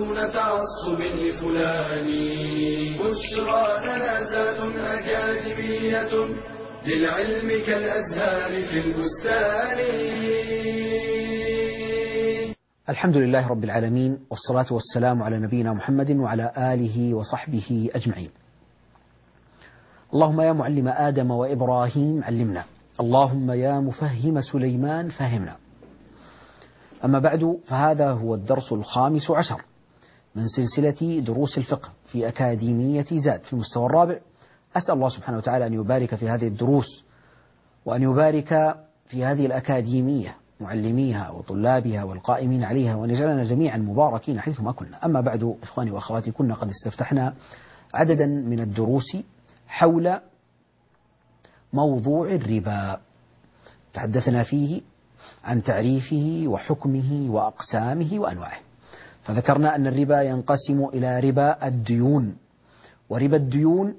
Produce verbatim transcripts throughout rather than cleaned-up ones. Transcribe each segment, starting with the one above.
دون تعصب لفلان. بشرى لنا زاد أكاديمية للعلم كالأزهار في البستان. الحمد لله رب العالمين، والصلاة والسلام على نبينا محمد وعلى آله وصحبه أجمعين. اللهم يا معلم آدم وإبراهيم علمنا، اللهم يا مفهم سليمان فهمنا. أما بعد، فهذا هو الدرس الخامس عشر من سلسلة دروس الفقه في أكاديمية زاد في المستوى الرابع. أسأل الله سبحانه وتعالى أن يبارك في هذه الدروس، وأن يبارك في هذه الأكاديمية معلميها وطلابها والقائمين عليها، وأن يجعلنا جميعا مباركين حيثما كنا. أما بعد، إخواني وأخواتي، كنا قد استفتحنا عددا من الدروس حول موضوع الربا، تحدثنا فيه عن تعريفه وحكمه وأقسامه وأنواعه. فذكرنا أن الربا ينقسم إلى ربا الديون، وربا الديون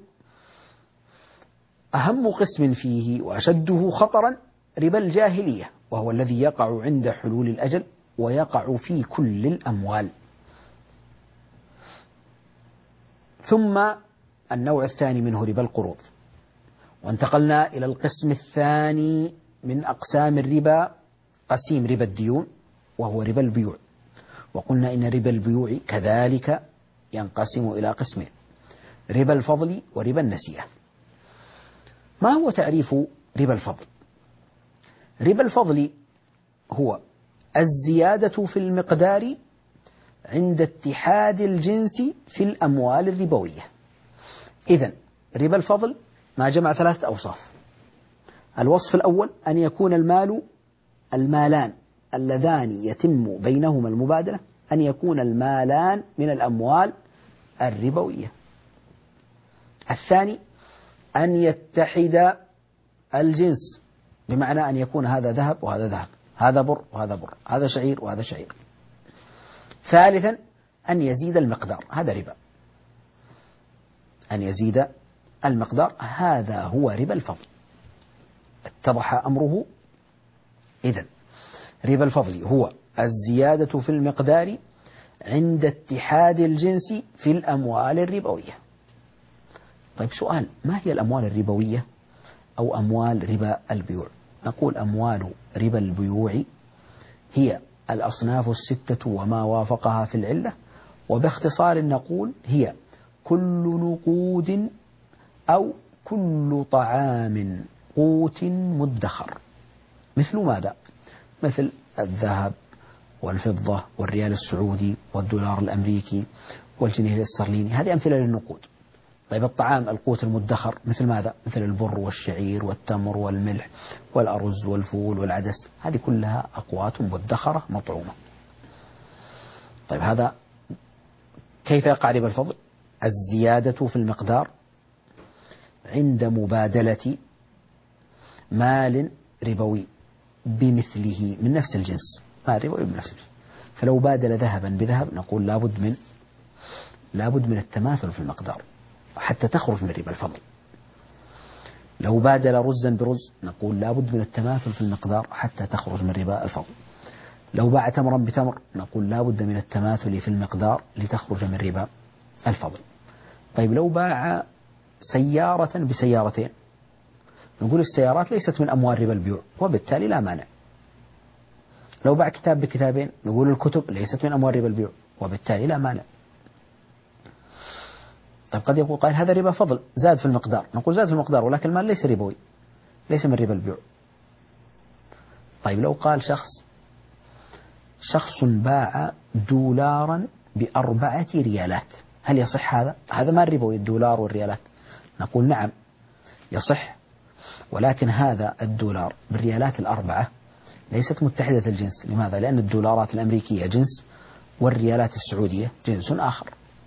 أهم قسم فيه وأشده خطرا ربا الجاهلية، وهو الذي يقع عند حلول الأجل ويقع في كل الأموال. ثم النوع الثاني منه ربا القروض، وانتقلنا إلى القسم الثاني من أقسام الربا، قسيم ربا الديون، وهو ربا البيوع. وقلنا إن ربا البيوع كذلك ينقسم إلى قسمين: ربا الفضل وربا النسيئة. ما هو تعريف ربا الفضل؟ ربا الفضل هو الزيادة في المقدار عند اتحاد الجنس في الأموال الربوية. إذن ربا الفضل ما جمع ثلاثة أوصاف. الوصف الأول أن يكون المال المالان اللذان يتم بينهما المبادلة، أن يكون المالان من الأموال الربوية. الثاني أن يتحد الجنس، بمعنى أن يكون هذا ذهب وهذا ذهب، هذا بر وهذا بر، هذا شعير وهذا شعير. ثالثا أن يزيد المقدار، هذا ربا، أن يزيد المقدار، هذا هو ربا الفضل. اتضح أمره؟ إذن ربا الفضل هو الزيادة في المقدار عند اتحاد الجنس في الأموال الربوية. طيب سؤال: ما هي الأموال الربوية أو أموال ربا البيوع؟ نقول أموال ربا البيوع هي الأصناف الستة وما وافقها في العلة، وباختصار نقول هي كل نقود أو كل طعام قوت مدخر. مثل ماذا؟ مثل الذهب والفضة والريال السعودي والدولار الأمريكي والجنيه الاسترليني، هذه أمثلة للنقود. طيب الطعام القوت المدخر مثل ماذا؟ مثل البر والشعير والتمر والملح والأرز والفول والعدس، هذه كلها أقوات مدخرة مطعومة. طيب هذا كيف يقع ربا الفضل؟ الزيادة في المقدار عند مبادلة مال ربوي بمثله من نفس الجنس، مال ربوي بنفس الجنس. فلو بادل ذهبا بذهب نقول لابد من لابد من التماثل في المقدار حتى تخرج من ربا الفضل. لو بادل رزا برز نقول لابد من التماثل في المقدار حتى تخرج من ربا الفضل. لو باع تمرا بتمر نقول لابد من التماثل في المقدار لتخرج من ربا الفضل. طيب لو باع سيارة بسيارتين نقول السيارات ليست من أموال ربا البيوع، وبالتالي لا مانع. لو باع كتاب بكتابين نقول الكتب ليست من أموال ربا البيوع، وبالتالي لا مانع. طيب قد يقول قائل هذا ربا فضل زاد في المقدار، نقول زاد في المقدار ولكن المال ليس ربوي، ليس من ربا البيوع. طيب لو قال شخص شخص باع دولارا بأربعة ريالات، هل يصح هذا؟ هذا ما ربوي الدولار والريالات. نقول نعم يصح، ولكن هذا الدولار بالريالات الأربعة ليست متحدة الجنس. لماذا؟ لأن الدولارات الأمريكية جنس والريالات السعودية جنس آخر.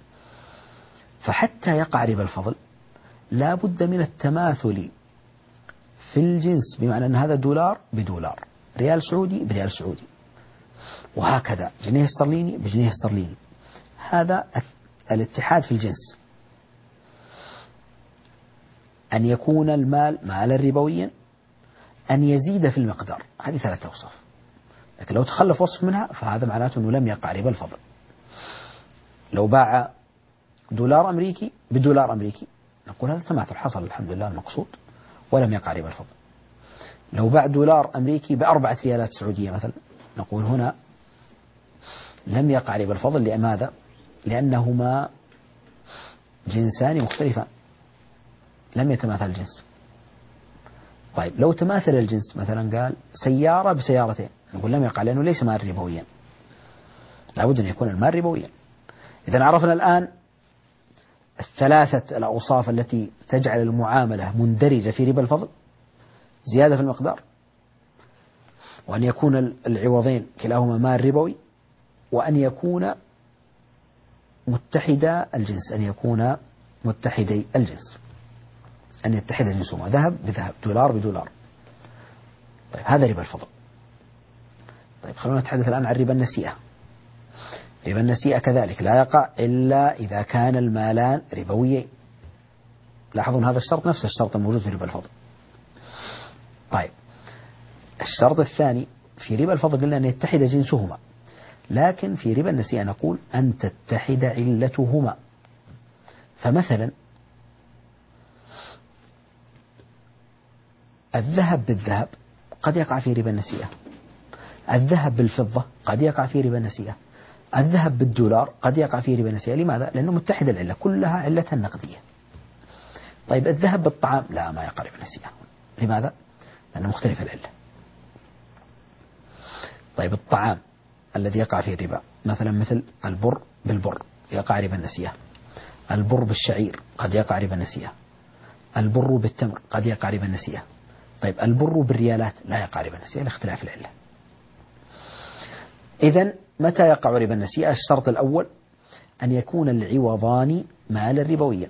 فحتى يقع ربا الفضل لا بد من التماثل في الجنس، بمعنى أن هذا دولار بدولار، ريال سعودي بريال سعودي، وهكذا جنيه استرليني بجنيه استرليني. هذا الاتحاد في الجنس. أن يكون المال مالا ربويا، أن يزيد في المقدار، هذه ثلاثة أوصاف. لكن لو تخلف وصف منها فهذا معناته أنه لم يقع ربا الفضل. لو باع دولار أمريكي بدولار أمريكي نقول هذا تماثل حصل الحمد لله المقصود ولم يقع ربا الفضل. لو باع دولار أمريكي بأربعة ريالات سعودية مثلا نقول هنا لم يقع ربا الفضل. لماذا؟ لأنهما جنسان مختلفان لم يتماثل الجنس. طيب لو تماثل الجنس مثلا قال سيارة بسيارتين نقول لم يقع لأنه ليس مال ربويا، لابد أن يكون المال ربويا. إذا عرفنا الآن الثلاثة الأوصاف التي تجعل المعاملة مندرجة في ربا الفضل: زيادة في المقدار، وأن يكون العوضين كلاهما مال ربوي، وأن يكون متحدا الجنس، أن يكون متحدي الجنس، أن يتحد جنسهما ذهب بذهب دولار بدولار. طيب هذا ربا الفضل. طيب خلونا نتحدث الآن عن ربا النسيئة. ربا النسيئة كذلك لا يقع إلا إذا كان المالان ربويين. لاحظون هذا الشرط نفس الشرط الموجود في ربا الفضل. طيب الشرط الثاني في ربا الفضل قلنا أن يتحد جنسهما، لكن في ربا النسيئة نقول أن تتحد علتهما. فمثلا الذهب بالذهب قد يقع في ربا النسيئة، الذهب بالفضة قد يقع في ربا النسيئة، الذهب بالدولار قد يقع في ربا النسيئة. لماذا؟ لأنه متحد العلة، كلها علتها النقدية. طيب الذهب بالطعام لا، ما يقع ربا النسيئة. لماذا؟ لأنه مختلف العلة. طيب الطعام الذي يقع فيه الربا مثلا مثل البر بالبر يقع ربا النسيئة، البر بالشعير قد يقع ربا النسيئة، البر بالتمر قد يقع ربا النسيئة. طيب البر بالريالات لا يقع ربا النسيئة لاختلاف العلة. إذن متى يقع ربا النسيئة؟ الشرط الأول أن يكون العوضان مالا ربويا.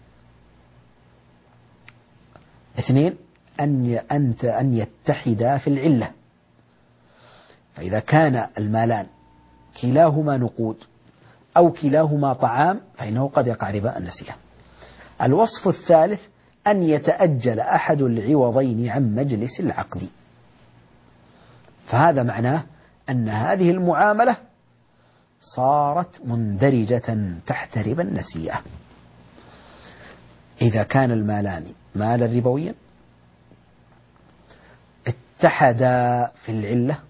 اثنين أن أنت أن يتحدا في العلة، فإذا كان المالان كلاهما نقود أو كلاهما طعام فإنه قد يقع ربا النسيئة. الوصف الثالث أن يتأجل أحد العوضين عن مجلس العقد، فهذا معناه أن هذه المعاملة صارت مندرجة تحت ربا النسيئة. إذا كان المالان مالا ربويا اتحدا في العلة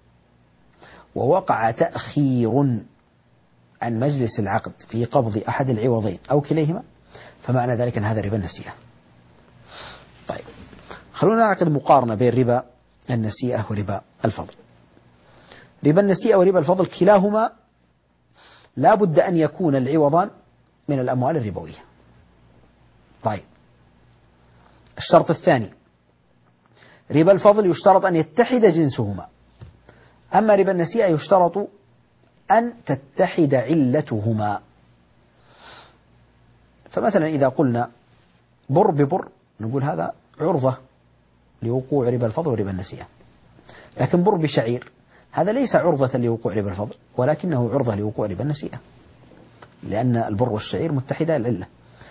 ووقع تأخير عن مجلس العقد في قبض أحد العوضين أو كليهما، فمعنى ذلك أن هذا ربا النسيئة. طيب خلونا نعقد مقارنة بين ربا النسيئة وربا الفضل. ربا النسيئة وربا الفضل كلاهما لا بد أن يكون العوضان من الأموال الربوية. طيب الشرط الثاني ربا الفضل يشترط أن يتحد جنسهما، أما ربا النسيئة يشترط أن تتحد علتهما. فمثلا إذا قلنا بر ببر نقول هذا عرضة لوقوع ربا الفضل وربا النسيئة، لكن بر بشعير هذا ليس عرضة لوقوع ربا الفضل ولكنه عرضة لوقوع ربا النسيئة، لأن البر والشعير متحدا العلة.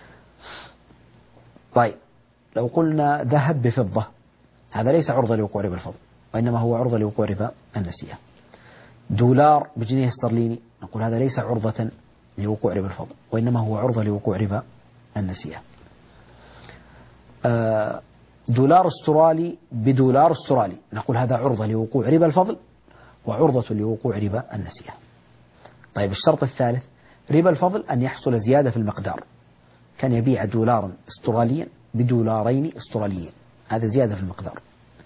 طيب لو قلنا ذهب بفضة هذا ليس عرضة لوقوع ربا الفضل وإنما هو عرضة لوقوع ربا النسيئة. دولار بجنيه استرليني نقول هذا ليس عرضة لوقوع ربا الفضل وإنما هو عرضة لوقوع ربا النسيئة. دولار استرالي بدولار استرالي نقول هذا عرضة لوقوع ربا الفضل وعرضة لوقوع ربا النسيئة. طيب الشرط الثالث ربا الفضل أن يحصل زيادة في المقدار، كان يبيع دولارا استراليا بدولارين استراليين، هذا زيادة في المقدار.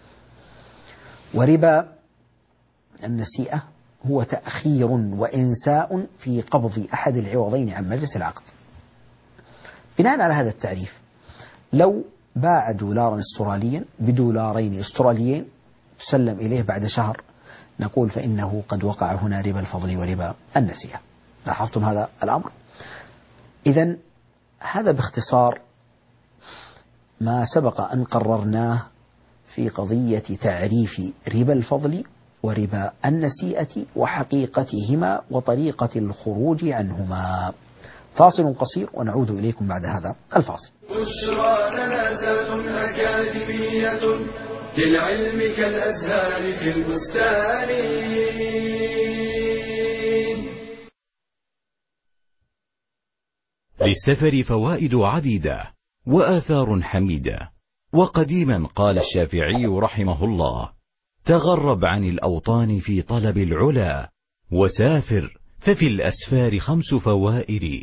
وربا النسيئة هو تأخير وإنساء في قبض أحد العوضين عن مجلس العقد. بناء على هذا التعريف لو باع دولارا استراليا بدولارين استراليين تسلم إليه بعد شهر نقول فإنه قد وقع هنا ربا الفضل وربا النسيئة. لاحظتم هذا الأمر؟ إذن هذا باختصار ما سبق أن قررناه في قضية تعريف ربا الفضل وربا النسيئة وحقيقتهما وطريقة الخروج عنهما. فاصل قصير ونعود إليكم بعد هذا الفاصل. بشرى لنا ذات أكاديمية للعلم كالأزهار في البستان. للسفر فوائد عديدة وآثار حميدة. وقديما قال الشافعي رحمه الله: تغرب عن الأوطان في طلب العلا، وسافر ففي الأسفار خمس فوائد: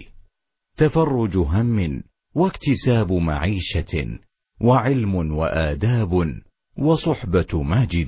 تفرج هم، واكتساب معيشة، وعلم وآداب، وصحبة ماجد.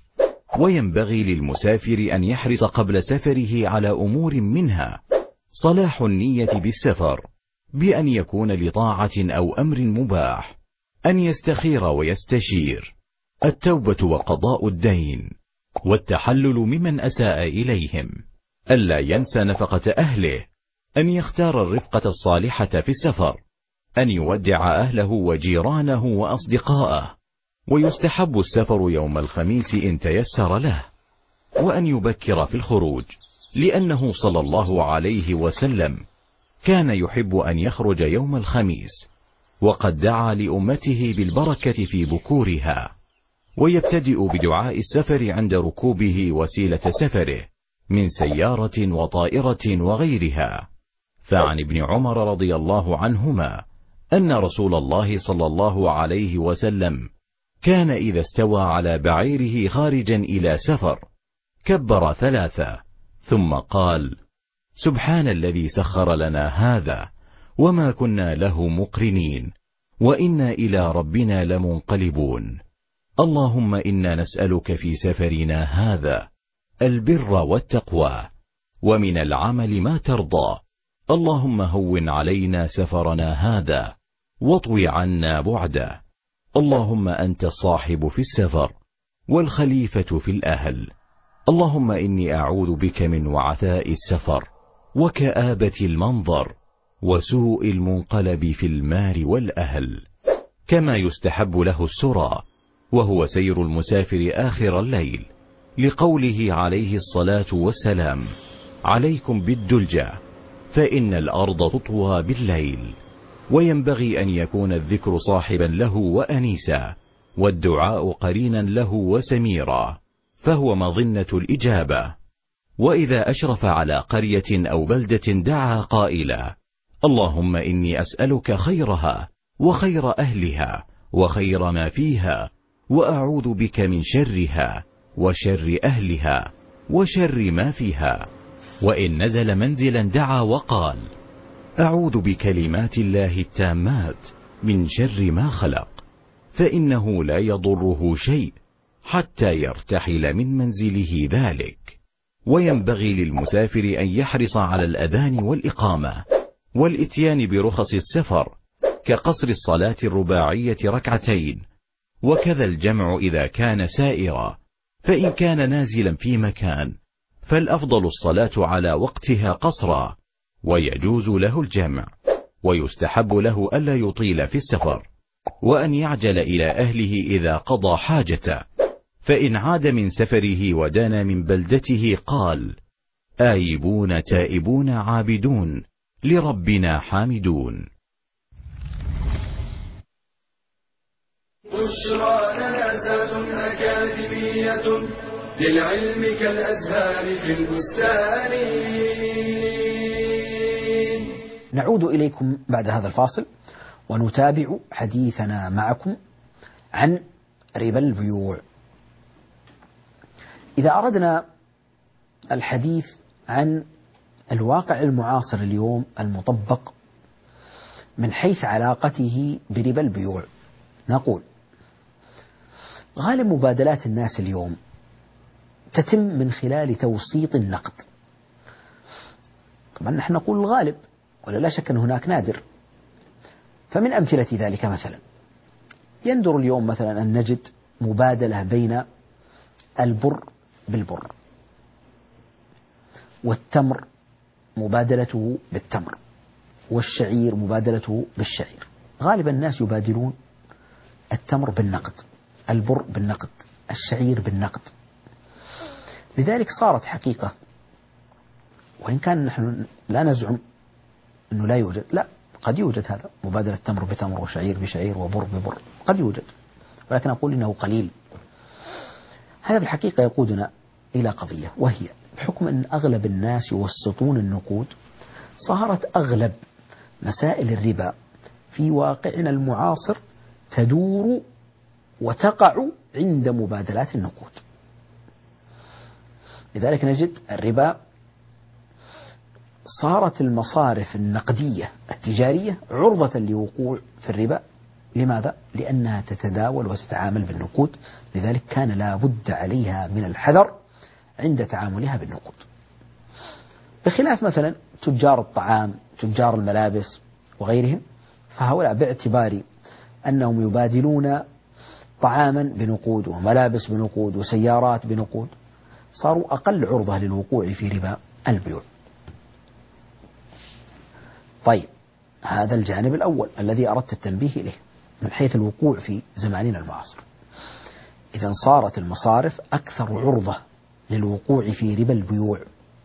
وينبغي للمسافر أن يحرص قبل سفره على أمور منها صلاح النية بالسفر، بأن يكون لطاعة أو أمر مباح، أن يستخير ويستشير، التوبة وقضاء الدين، والتحلل ممن أساء إليهم، ألا ينسى نفقة أهله، أن يختار الرفقة الصالحة في السفر، أن يودع أهله وجيرانه وأصدقاءه. ويستحب السفر يوم الخميس إن تيسر له، وأن يبكر في الخروج، لأنه صلى الله عليه وسلم كان يحب أن يخرج يوم الخميس، وقد دعا لأمته بالبركة في بكورها. ويبتدئ بدعاء السفر عند ركوبه وسيلة سفره من سيارة وطائرة وغيرها. فعن ابن عمر رضي الله عنهما أن رسول الله صلى الله عليه وسلم كان إذا استوى على بعيره خارجا إلى سفر كبر ثلاثة، ثم قال: سبحان الذي سخر لنا هذا وما كنا له مقرنين وإنا إلى ربنا لمنقلبون. اللهم إنا نسألك في سفرنا هذا البر والتقوى، ومن العمل ما ترضى. اللهم هون علينا سفرنا هذا واطوي عنا بعده. اللهم أنت الصاحب في السفر والخليفة في الأهل. اللهم إني أعوذ بك من وعثاء السفر وكآبة المنظر وسوء المنقلب في المال والأهل. كما يستحب له السرى، وهو سير المسافر آخر الليل، لقوله عليه الصلاة والسلام: عليكم بالدلجة فإن الأرض تطوى بالليل. وينبغي أن يكون الذكر صاحبا له وأنيسا، والدعاء قرينا له وسميرا، فهو مظنة الإجابة. وإذا أشرف على قرية أو بلدة دعا قائلا: اللهم إني أسألك خيرها وخير أهلها وخير ما فيها، وأعوذ بك من شرها وشر أهلها وشر ما فيها. وإن نزل منزلا دعا وقال: أعوذ بكلمات الله التامات من شر ما خلق، فإنه لا يضره شيء حتى يرتحل من منزله ذلك. وينبغي للمسافر أن يحرص على الأذان والإقامة والإتيان برخص السفر، كقصر الصلاة الرباعية ركعتين، وكذا الجمع إذا كان سائرا. فإن كان نازلا في مكان فالأفضل الصلاة على وقتها قصرا، ويجوز له الجمع. ويستحب له ألا يطيل في السفر، وأن يعجل إلى أهله إذا قضى حاجته. فإن عاد من سفره ودان من بلدته قال: آيبون تائبون عابدون لربنا حامدون. بشرى لنا زاد أكاديمية للعلم كالأزهار في البستان. نعود إليكم بعد هذا الفاصل ونتابع حديثنا معكم عن ربا البيوع. إذا أردنا الحديث عن الواقع المعاصر اليوم المطبق من حيث علاقته بربا البيوع، نقول: غالب مبادلات الناس اليوم تتم من خلال توسيط النقد. طبعا نحن نقول الغالب، ولا لا شك أن هناك نادر. فمن أمثلة ذلك مثلا يندر اليوم مثلا أن نجد مبادلة بين البر بالبر، والتمر مبادلته بالتمر، والشعير مبادلته بالشعير. غالبا الناس يبادلون التمر بالنقد، البر بالنقد، الشعير بالنقد. لذلك صارت حقيقة، وإن كان نحن لا نزعم أنه لا يوجد، لا، قد يوجد هذا، مبادلة تمر بتمر وشعير بشعير وبر ببر، قد يوجد، ولكن أقول إنه قليل. هذا في الحقيقة يقودنا إلى قضية، وهي بحكم أن أغلب الناس يوسطون النقود، صارت أغلب مسائل الربا في واقعنا المعاصر تدور وتقع عند مبادلات النقود. لذلك نجد الربا صارت المصارف النقدية التجارية عرضة لوقوع في الربا. لماذا؟ لأنها تتداول وتتعامل بالنقود، لذلك كان لا بد عليها من الحذر عند تعاملها بالنقود، بخلاف مثلا تجار الطعام، تجار الملابس وغيرهم، فهؤلاء باعتبار أنهم يبادلون طعاما بنقود وملابس بنقود وسيارات بنقود صاروا أقل عرضة للوقوع في ربا البيوع. طيب، هذا الجانب الأول الذي أردت التنبيه إليه من حيث الوقوع في زماننا المعاصر. إذا صارت المصارف أكثر عرضة للوقوع في ربا البيوع.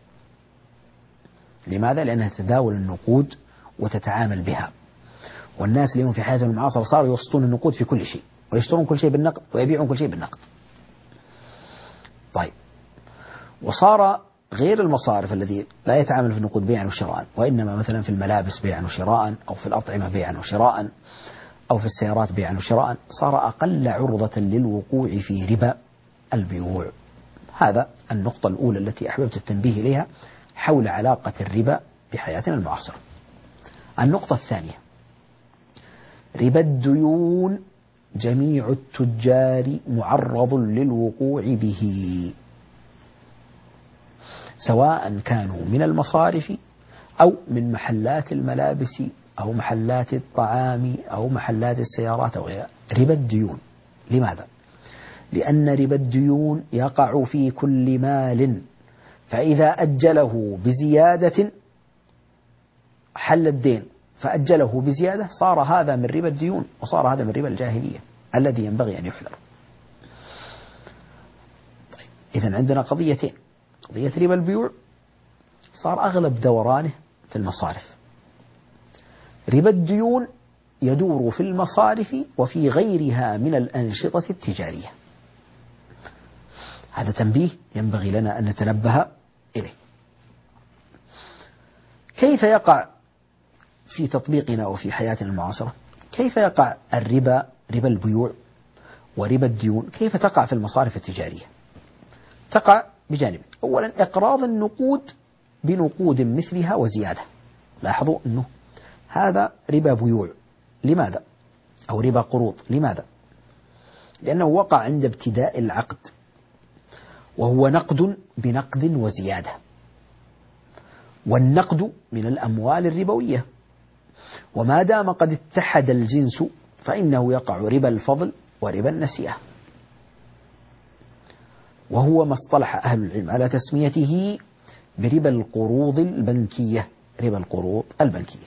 لماذا؟ لأنها تتداول النقود وتتعامل بها، والناس اليوم في حياتهم المعاصرة صاروا يوسطون النقود في كل شيء، ويشترون كل شيء بالنقد ويبيعون كل شيء بالنقد. طيب، وصار غير المصارف الذي لا يتعامل في النقود بيعا وشراء، وإنما مثلا في الملابس بيعا وشراء، أو في الأطعمة بيعا وشراء، أو في السيارات بيعا وشراء، صار أقل عرضة للوقوع في ربا البيوع. هذا النقطة الأولى التي أحببت التنبيه إليها حول علاقة الربا بحياتنا المعاصرة. النقطة الثانية: ربا الديون جميع التجار معرض للوقوع به، سواء كانوا من المصارف أو من محلات الملابس أو محلات الطعام أو محلات السيارات أو غيرها. ربا الديون. لماذا؟ لأن ربا الديون يقع في كل مال، فإذا أجله بزيادة حل الدين فأجله بزيادة صار هذا من ربا الديون، وصار هذا من ربا الجاهلية الذي ينبغي أن يحذر. طيب، إذن عندنا قضيتين: قضية ربا البيوع صار أغلب دورانه في المصارف، ربا الديون يدور في المصارف وفي غيرها من الأنشطة التجارية. هذا تنبيه ينبغي لنا أن نتنبه إليه. كيف يقع في تطبيقنا وفي حياتنا المعاصرة؟ كيف يقع الربا، ربا البيوع وربا الديون، كيف تقع في المصارف التجارية؟ تقع بجانب: أولا إقراض النقود بنقود مثلها وزيادة. لاحظوا أنه هذا ربا بيوع. لماذا؟ أو ربا قروض. لماذا؟ لأنه وقع عند ابتداء العقد، وهو نقد بنقد وزيادة، والنقد من الأموال الربوية، وما دام قد اتحد الجنس فإنه يقع ربا الفضل وربا النسيئة، وهو ما اصطلح أهل العلم على تسميته بربا القروض البنكية. ربا القروض البنكية.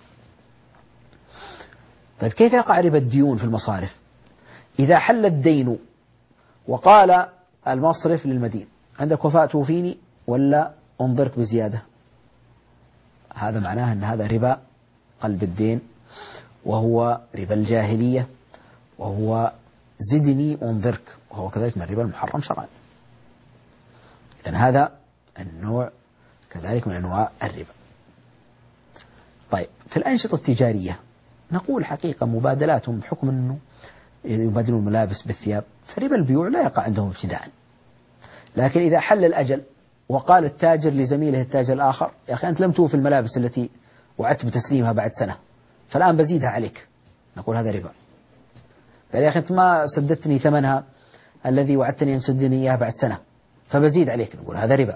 طيب، كيف يقع ربا الديون في المصارف؟ إذا حل الدين وقال المصرف للمدين: عندك وفاء توفيني ولا أنظرك بزيادة، هذا معناه أن هذا ربا قلب الدين، وهو ربا الجاهلية، وهو زدني أنظرك، وهو كذلك من الربا المحرم شرعا. إذن هذا النوع كذلك من أنواع الربا. طيب، في الأنشطة التجارية نقول حقيقة مبادلاتهم بحكم أنه يبادلون الملابس بالثياب، فربا البيوع لا يقع عندهم ابتداء. لكن إذا حل الأجل وقال التاجر لزميله التاجر الآخر: يا أخي أنت لم توفي الملابس التي وعدت بتسليمها بعد سنة، فالآن بزيدها عليك، نقول هذا ربا. قال: يا أخي أنت ما سددتني ثمنها الذي وعدتني أن تسدني إياه بعد سنة، فبزيد عليك، نقول هذا ربا.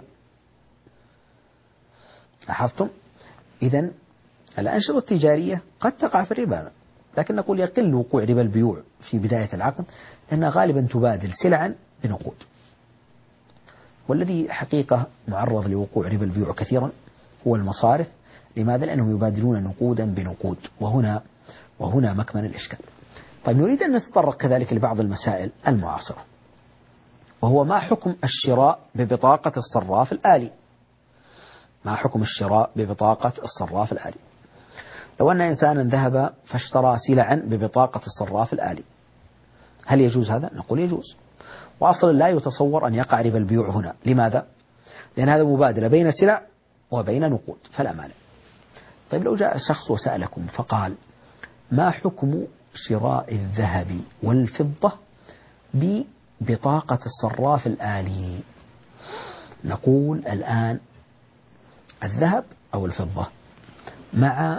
لاحظتم؟ إذن الأنشطة التجارية قد تقع في الربا، لكن نقول يقل وقوع ربا البيوع في بداية العقد، لأنها غالبا تبادل سلعا بنقود. والذي حقيقة معرض لوقوع ربا البيوع كثيرا هو المصارف. لماذا؟ لأنهم يبادلون نقودا بنقود، وهنا وهنا مكمن الإشكال. طيب، نريد أن نتطرق كذلك لبعض المسائل المعاصرة، وهو ما حكم الشراء ببطاقة الصراف الآلي. ما حكم الشراء ببطاقة الصراف الآلي؟ لو أن إنسانا ذهب فاشترى سلعا ببطاقة الصراف الآلي، هل يجوز هذا؟ نقول يجوز، وأصلا لا يتصور أن يقع ربا البيوع هنا. لماذا؟ لأن هذا مبادلة بين سلع وبين نقود، فلا مانع. طيب لو جاء شخص وسألكم فقال ما حكم شراء الذهب والفضة ببطاقة الصراف الآلي؟ نقول الآن الذهب أو الفضة مع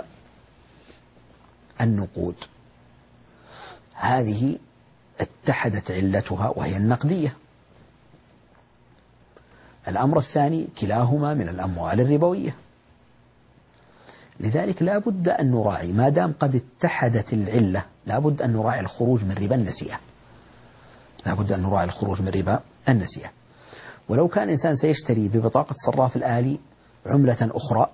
النقود هذه اتحدت علتها وهي النقدية. الأمر الثاني كلاهما من الأموال الربوية، لذلك لا بد أن نراعي ما دام قد اتحدت العلة لا بد أن نراعي الخروج من ربا النسيئة، لا بد أن نراعي الخروج من ربا النسيئة. ولو كان إنسان سيشتري ببطاقة الصراف الآلي عملة أخرى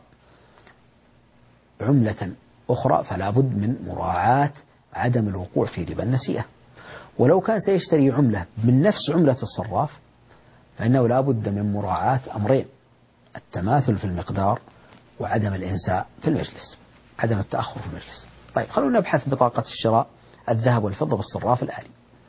عملة أخرى فلا بد من مراعاة عدم الوقوع في ربا النسيئة. ولو كان سيشتري عملة من نفس عملة الصراف فإنه لا بد من مراعاة أمرين: التماثل في المقدار وعدم الإنساء في المجلس، عدم التأخر في المجلس. طيب خلونا نبحث بطاقة الشراء الذهب والفضة بالصراف الآلي.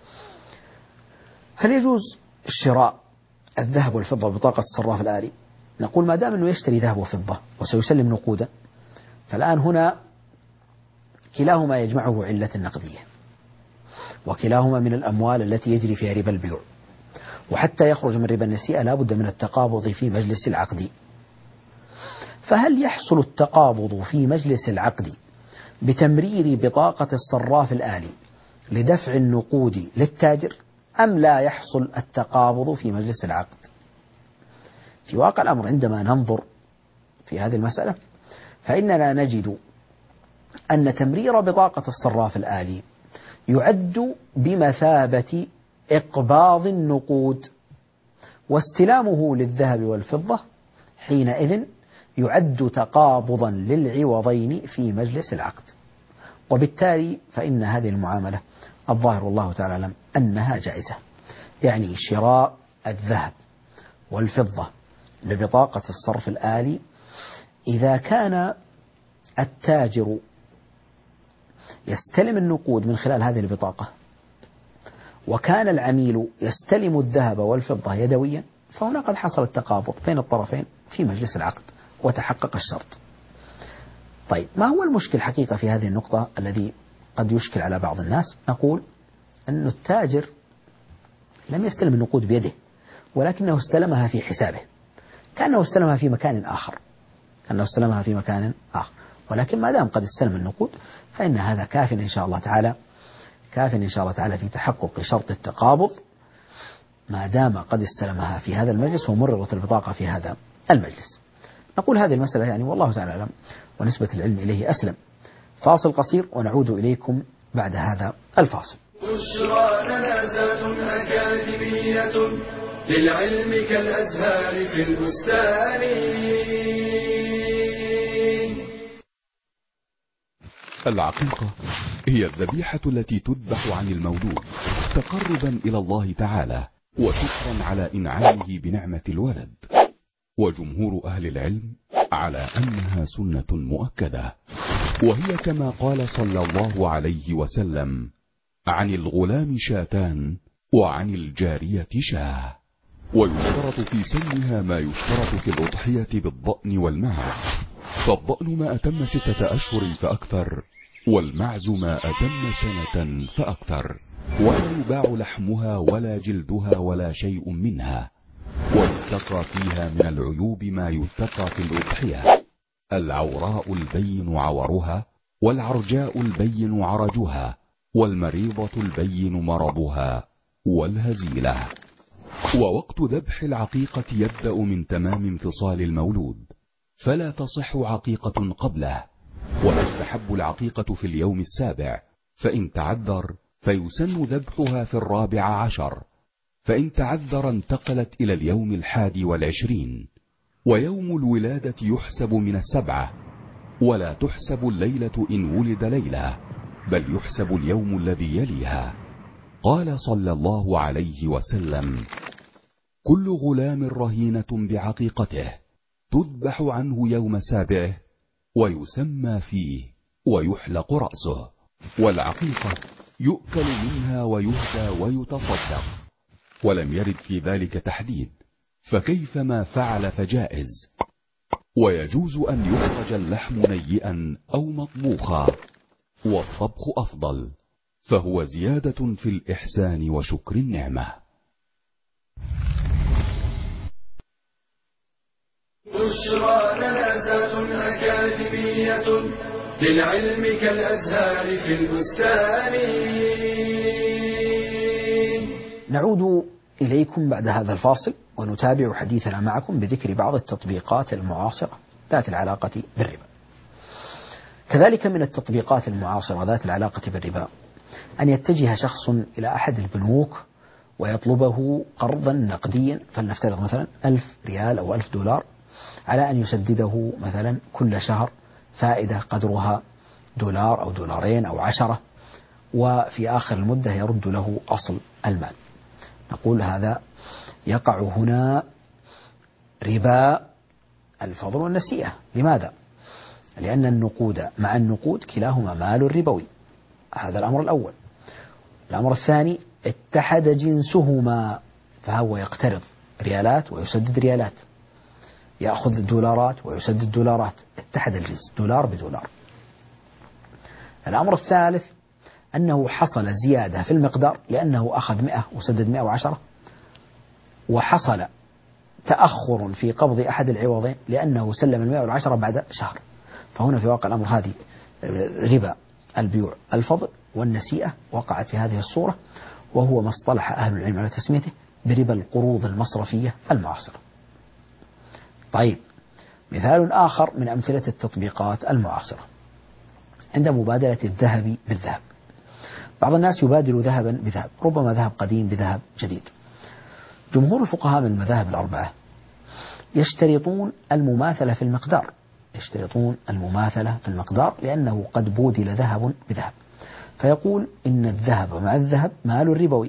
هل يجوز شراء الذهب والفضة ببطاقة الصراف الآلي؟ نقول ما دام أنه يشتري ذهب وفضة وسيسلم نقودا فالآن هنا كلاهما يجمعه علة النقدية، وكلاهما من الأموال التي يجري فيها ربا البيوع، وحتى يخرج من ربا النسيئة لا بد من التقابض في مجلس العقد. فهل يحصل التقابض في مجلس العقد بتمرير بطاقة الصراف الآلي لدفع النقود للتاجر أم لا يحصل التقابض في مجلس العقد؟ في واقع الأمر عندما ننظر في هذه المسألة فإننا نجد أن تمرير بطاقة الصراف الآلي يعد بمثابة إقباض النقود، واستلامه للذهب والفضة حينئذ يعد تقابضا للعوضين في مجلس العقد. وبالتالي فإن هذه المعاملة الظاهر والله تعالى أعلم أنها جائزة، يعني شراء الذهب والفضة ببطاقة الصرف الآلي إذا كان التاجر يستلم النقود من خلال هذه البطاقة وكان العميل يستلم الذهب والفضة يدويا فهنا قد حصل التقابض بين الطرفين في مجلس العقد وتحقق الشرط. طيب ما هو المشكل حقيقة في هذه النقطة الذي قد يشكل على بعض الناس؟ نقول أن التاجر لم يستلم النقود بيده ولكنه استلمها في حسابه، كأنه استلمها في مكان آخر كأنه استلمها في مكان آخر ولكن ما دام قد استلم النقود فإن هذا كاف إن شاء الله تعالى كاف إن شاء الله تعالى في تحقق شرط التقابض ما دام قد استلمها في هذا المجلس ومررت البطاقة في هذا المجلس. نقول هذه المسألة يعني والله تعالى أعلم ونسبة العلم إليه أسلم. فاصل قصير ونعود إليكم بعد هذا الفاصل. بشرى لنا ذات أكاديمية للعلم كالأزهار في البستان. العقيقة هي الذبيحة التي تذبح عن المولود تقربا إلى الله تعالى وشكرا على إنعامه بنعمة الولد، وجمهور أهل العلم على أنها سنة مؤكدة، وهي كما قال صلى الله عليه وسلم: عن الغلام شاتان وعن الجارية شاه. ويشترط في سنها ما يشترط في الأضحية بالضأن والمعز، فالضأن ما أتم ستة أشهر فأكثر، والمعز ما أتم سنة فأكثر، ولا يباع لحمها ولا جلدها ولا شيء منها. ويتقى فيها من العيوب ما يتقى في الأضحية: العوراء البين عورها، والعرجاء البين عرجها، والمريضة البين مرضها، والهزيلة. ووقت ذبح العقيقة يبدأ من تمام انفصال المولود، فلا تصح عقيقة قبله، وتستحب العقيقة في اليوم السابع، فإن تعذر فيسن ذبحها في الرابع عشر، فإن تعذر انتقلت إلى اليوم الحادي والعشرين. ويوم الولادة يحسب من السبعة، ولا تحسب الليلة إن ولد ليلة، بل يحسب اليوم الذي يليها. قال صلى الله عليه وسلم: كل غلام رهينة بعقيقته، تذبح عنه يوم سابعه، ويسمى فيه، ويحلق رأسه. والعقيقة يؤكل منها ويهدى ويتصدق، ولم يرد في ذلك تحديد، فكيفما فعل فجائز. ويجوز أن يخرج اللحم نيئا أو مطبوخا، والطبخ أفضل، فهو زيادة في الإحسان وشكر النعمة. بشرى لنا زاد أكاديمية للعلم كالأزهار في البستان. نعود إليكم بعد هذا الفاصل ونتابع حديثنا معكم بذكر بعض التطبيقات المعاصرة ذات العلاقة بالربا. كذلك من التطبيقات المعاصرة ذات العلاقة بالربا أن يتجه شخص إلى أحد البنوك ويطلبه قرضا نقديا، فلنفترض مثلا ألف ريال أو ألف دولار، على أن يسدده مثلا كل شهر فائدة قدرها دولار أو دولارين أو عشرة، وفي آخر المدة يرد له أصل المال. نقول هذا يقع هنا ربا الفضل والنسيئة. لماذا؟ لأن النقود مع النقود كلاهما مال ربوي، هذا الأمر الأول. الأمر الثاني اتحد جنسهما، فهو يقترض ريالات ويسدد ريالات، يأخذ الدولارات ويسدد دولارات، اتحد الجنس دولار بدولار. الأمر الثالث أنه حصل زيادة في المقدار، لأنه أخذ مئة وسدد مئة وعشرة، وحصل تأخر في قبض أحد العوضين لأنه سلم المئة والعشرة بعد شهر. فهنا في واقع الأمر هذه ربا البيوع الفضل والنسيئة وقعت في هذه الصورة، وهو ما اصطلح أهل العلم على تسميته بربا القروض المصرفية المعاصرة. طيب، مثال آخر من أمثلة التطبيقات المعاصرة عند مبادلة الذهب بالذهب. بعض الناس يبادل ذهبا بذهب، ربما ذهب قديم بذهب جديد. جمهور الفقهاء من المذاهب الأربعة يشترطون المماثلة في المقدار، يشترطون المماثلة في المقدار لأنه قد بودل ذهب بذهب، فيقول إن الذهب مع الذهب مال ربوي،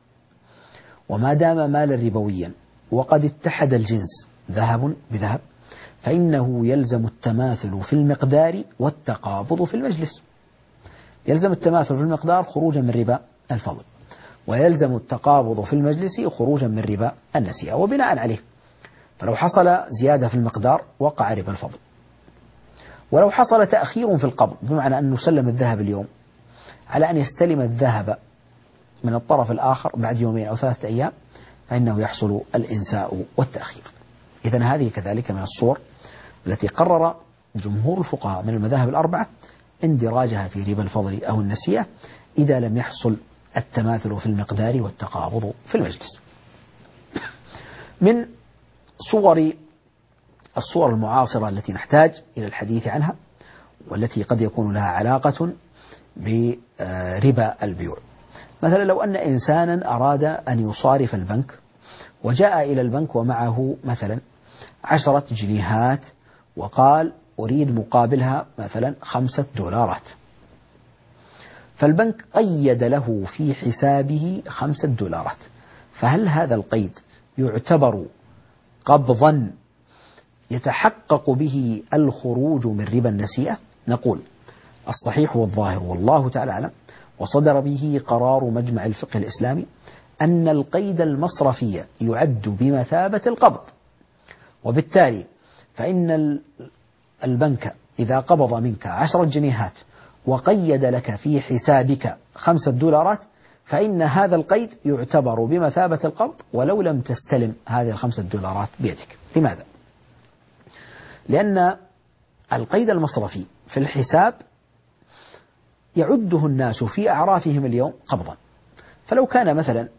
وما دام مالا ربويا وقد اتحد الجنس ذهب بذهب فإنه يلزم التماثل في المقدار والتقابض في المجلس. يلزم التماثل في المقدار خروجا من ربا الفضل، ويلزم التقابض في المجلس خروجا من ربا النسيئة. وبناء عليه فلو حصل زيادة في المقدار وقع ربا الفضل، ولو حصل تأخير في القبض بمعنى أنه سلم الذهب اليوم على أن يستلم الذهب من الطرف الآخر بعد يومين أو ثلاثة أيام فإنه يحصل الإنساء والتأخير. إذن هذه كذلك من الصور التي قرر جمهور الفقهاء من المذاهب الأربعة اندراجها في ربا الفضل أو النسيئة إذا لم يحصل التماثل في المقدار والتقابض في المجلس. من صور الصور المعاصرة التي نحتاج إلى الحديث عنها والتي قد يكون لها علاقة بربا البيوع، مثلا لو أن إنسانا أراد أن يصارف البنك وجاء إلى البنك ومعه مثلا عشرة جنيهات وقال أريد مقابلها مثلا خمسة دولارات، فالبنك قيد له في حسابه خمسة دولارات، فهل هذا القيد يعتبر قبضا يتحقق به الخروج من ربا النسيئة؟ نقول الصحيح والظاهر والله تعالى أعلم وصدر به قرار مجمع الفقه الإسلامي أن القيد المصرفي يعد بمثابة القبض، وبالتالي فإن البنك إذا قبض منك عشرة جنيهات وقيد لك في حسابك خمسة دولارات فإن هذا القيد يعتبر بمثابة القبض ولو لم تستلم هذه الخمسة دولارات بيدك. لماذا؟ لأن القيد المصرفي في الحساب يعده الناس في أعرافهم اليوم قبضا. فلو كان مثلا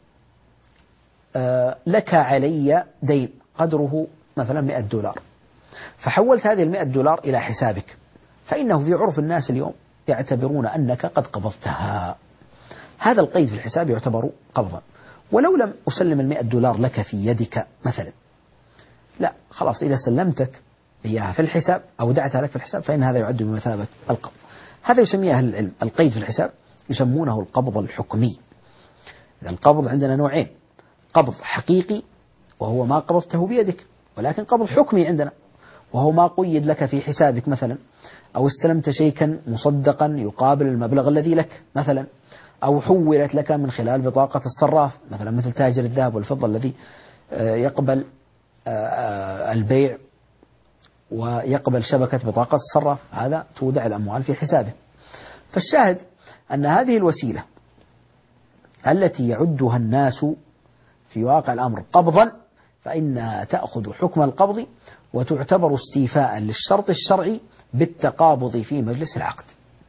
لك علي دين قدره مثلا مئة دولار، فحولت هذه المئة دولار إلى حسابك، فإنه في عرف الناس اليوم يعتبرون أنك قد قبضتها. هذا القيد في الحساب يعتبر قبضا، ولو لم أسلم المئة دولار لك في يدك مثلا، لا خلاص إذا سلمتك إياها في الحساب أو دعتها لك في الحساب فإن هذا يعد بمثابة القبض. هذا يسميه أهل العلم القيد في الحساب، يسمونه القبض الحكمي. القبض عندنا نوعين: قبض حقيقي وهو ما قبضته بيدك، ولكن قبض حكمي عندنا وهو ما قيد لك في حسابك مثلا، أو استلمت شيئا مصدقا يقابل المبلغ الذي لك مثلا، أو حولت لك من خلال بطاقة الصراف مثلا مثل تاجر الذهب والفضة الذي يقبل البيع ويقبل شبكة بطاقة الصراف، هذا تودع الأموال في حسابه. فالشاهد أن هذه الوسيلة التي يعدها الناس في واقع الأمر قبضا فإنها تأخذ حكم القبض وتعتبر استيفاء للشرط الشرعي بالتقابض في مجلس العقد.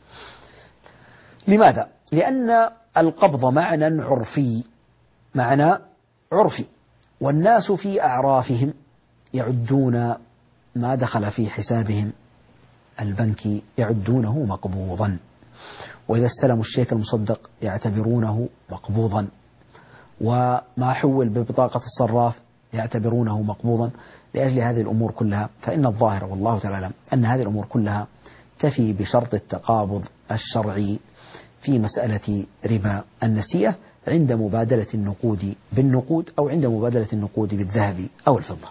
لماذا؟ لأن القبض معنى عرفي، معنى عرفي، والناس في أعرافهم يعدون ما دخل في حسابهم البنكي يعدونه مقبوضا، وإذا استلموا الشيك المصدق يعتبرونه مقبوضا، وما حول ببطاقة الصراف يعتبرونه مقبوضا. لأجل هذه الأمور كلها فإن الظاهر والله تعالى أن هذه الأمور كلها تفي بشرط التقابض الشرعي في مسألة ربا النسيئة عند مبادلة النقود بالنقود أو عند مبادلة النقود بالذهب أو الفضة.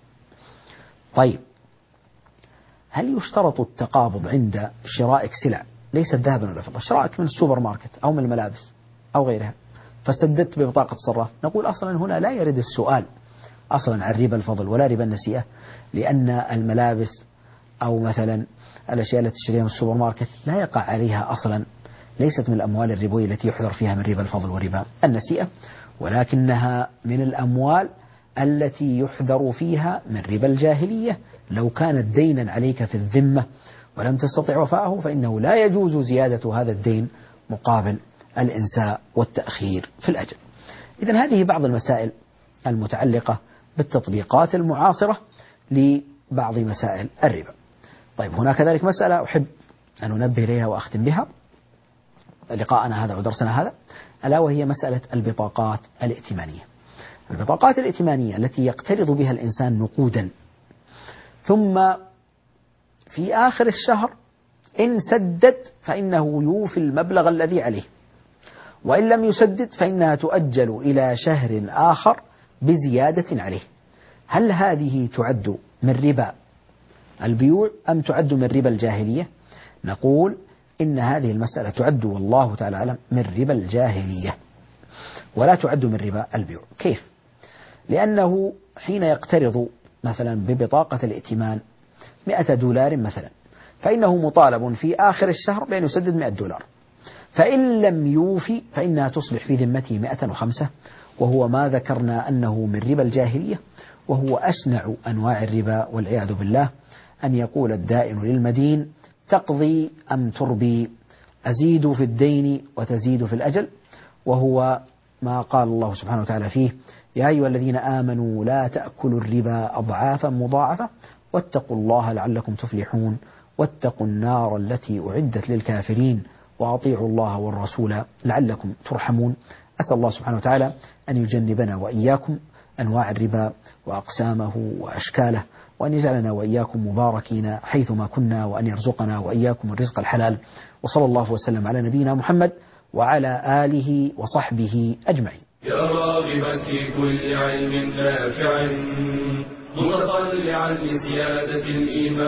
طيب، هل يشترط التقابض عند شرائك سلع ليست ذهبا ولا فضة؟ شرائك من السوبر ماركت أو من الملابس أو غيرها فسددت ببطاقة صراف، نقول أصلا هنا لا يرد السؤال أصلا عن ربا الفضل ولا ربا النسيئة، لأن الملابس أو مثلا الأشياء التي تشتريها من السوبر ماركت لا يقع عليها أصلا، ليست من الأموال الربوية التي يحذر فيها من ربا الفضل وربا النسيئة، ولكنها من الأموال التي يحذر فيها من ربا الجاهلية. لو كانت دينا عليك في الذمة ولم تستطع وفاءه فإنه لا يجوز زيادة هذا الدين مقابل الإنساء والتأخير في الأجل. إذن هذه بعض المسائل المتعلقة بالتطبيقات المعاصرة لبعض مسائل الربا. طيب، هناك كذلك مسألة أحب أن أنبه إليها وأختم بها لقاءنا هذا ودرسنا هذا، ألا وهي مسألة البطاقات الائتمانية. البطاقات الائتمانية التي يقترض بها الإنسان نقودا ثم في آخر الشهر إن سدد فإنه يوفي المبلغ الذي عليه، وإن لم يسدد فإنها تؤجل إلى شهر آخر بزيادة عليه. هل هذه تعد من ربا البيوع أم تعد من ربا الجاهلية؟ نقول إن هذه المسألة تعد والله تعالى أعلم من ربا الجاهلية ولا تعد من ربا البيوع. كيف؟ لأنه حين يقترض مثلا ببطاقة الائتمان مئة دولار مثلا فإنه مطالب في آخر الشهر بأن يسدد مئة دولار، فإن لم يوفي فإنها تصبح في ذمته مئة وخمسة، وهو ما ذكرنا أنه من ربا الجاهلية، وهو أشنع أنواع الربا والعياذ بالله، أن يقول الدائن للمدين تقضي أم تربي، أزيد في الدين وتزيد في الأجل، وهو ما قال الله سبحانه وتعالى فيه يا أيها الذين آمنوا لا تأكلوا الربا أضعافا مضاعفة واتقوا الله لعلكم تفلحون واتقوا النار التي أعدت للكافرين وأطيعوا الله والرسول لعلكم ترحمون. أسأل الله سبحانه وتعالى أن يجنبنا وإياكم أنواع الربا وأقسامه وأشكاله، وأن يجعلنا وإياكم مباركين حيثما كنا، وأن يرزقنا وإياكم الرزق الحلال. وصلى الله وسلم على نبينا محمد وعلى آله وصحبه أجمعين. يا راغبا في كل علم نافع متطلعا لزيادة الإيمان.